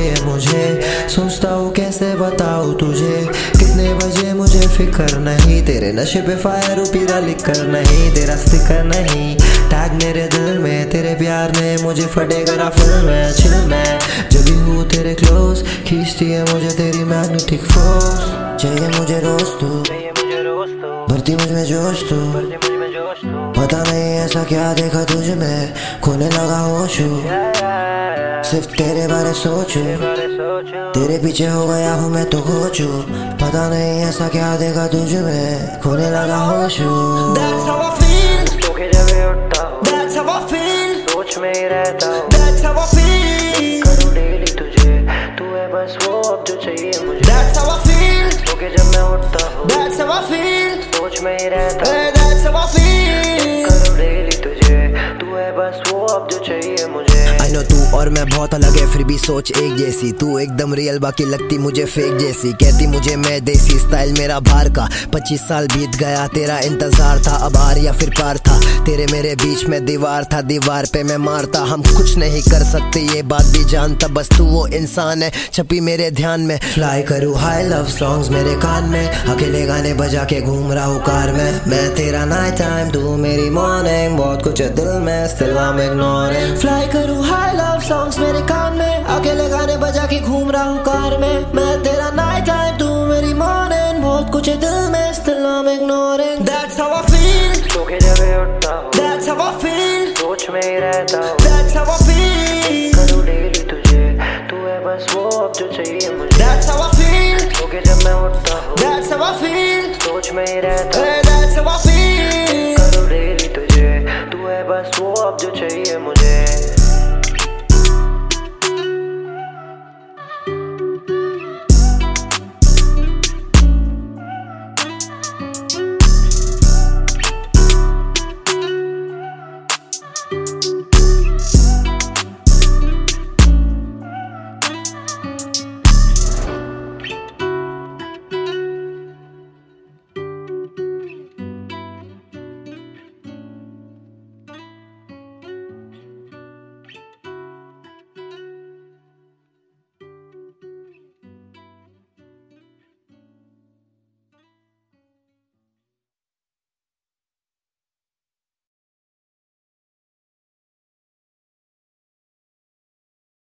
चाहिए मुझे। सोचता हूँ कैसे बताऊँ तुझे, कितने बजे मुझे फिक्र नहीं। तेरे नशे पे फायर पीरा लिख कर नहीं, तेरा स्टिकर नहीं टैग मेरे दिल में। तेरे प्यार ने मुझे फटेगा ना फिल्म में चिल में। जब भी हूँ तेरे क्लोज खींचती है मुझे तेरी मैग्नेटिक फोर्स। चाहिए मुझे रोज तू, भरती मुझ में जोश तू। पता नहीं ऐसा क्या देखा तुझ में, खोने लगा होश। सिर्फ तेरे बारे सोचूं, तेरे पीछे हो गया हूँ मैं तो खोचू। पता नहीं ऐसा क्या देखा तुझ में, खोने लगा होश। That's how I feel, धोखे जब उठता हूँ, that's how I feel, सोच में ही रहता हूँ। that's how I feel, करूँ डेली तुझे, तू है बस वो अब जो चाहिए मुझे। that's how I feel, धोखे जब मैं उठता हूँ, that's how I feel, सोच में ही रहता हूँ। hey, that's how I feel. करूँ डेली तुझे, तू है बस वो अब जो चाहिए मुझे। I know तू और मैं बहुत अलग है फिर भी सोच एक जैसी। तू एकदम रियल बाकी लगती मुझे फेक जैसी। कहती मुझे मैं देसी स्टाइल मेरा बाहर का। 25 साल बीत गया तेरा इंतजार था, अब आर या फिर पार था। तेरे मेरे बीच में दीवार था, दीवार पे मैं मारता। हम कुछ नहीं कर सकते ये बात भी जानता, बस तू वो इंसान है छपी मेरे ध्यान में। फ्लाई करूँ हाई लव सॉन्ग्स मेरे कान में, अकेले गाने बजा के घूम रहा हूँ कार में। मैं तेरा नाइट टाइम तू मेरी मॉर्निंग, बहुत कुछ है दिल में still I'm ignoring। फ्लाई करूँ हाई लव सॉन्ग्स मेरे कान में, अकेले गाने बजा के घूम रहा हूँ कार में। मैं तेरा नाइट टाइम तू मेरी मॉर्निंग, बहुत कुछ है दिल में still I'm ignoring। That's how I feel, धोखे जब उठता हूँ, that's how I feel, सोच में ही रहता हूँ। that's how I feel, करूँ डेली तुझे, तू है बस वो अब जो चाहिए मुझे। that's how I feel, धोखे जब मैं उठता हूँ, that's how I feel, सोच में ही रहता हूँ। hey, that's how I feel. करूँ डेली तुझे, तू है बस वो अब जो चाहिए मुझे।